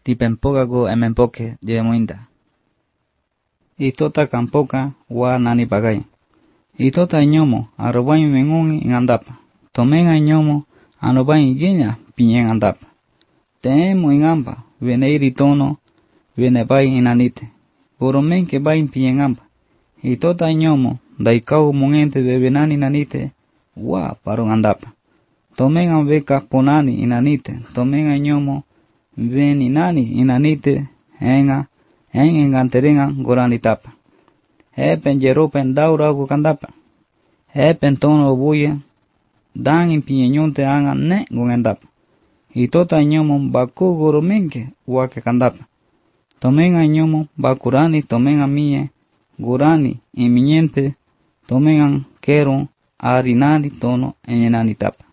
tipempoka go emempoke yemoinda. Itota kampoka wa nani bagay. Itota ñomo arobain mengungi ingandapa. Tomenga ñomo anobain giña piñen andapa. Teemo ingamba veneiri tono venebai inanite. Oromenke bain piñen amba. Itota ñomo daikau mongente bebenani nanite wa parong andapa. Tomenga beka ponani inanite. Tomenga ñomo veni nani inanite en enganterenga gorani tapa. Epen jeropen daura gu kandapa. Epen tono buya dangin piñeñonte anga ne gungendapa. Itota ñomo baku goromenke wake kandapa. Tomenga ñomo bakurani tomenga mie gurani imiñente tomengan kero arinani tono enyenani tapa.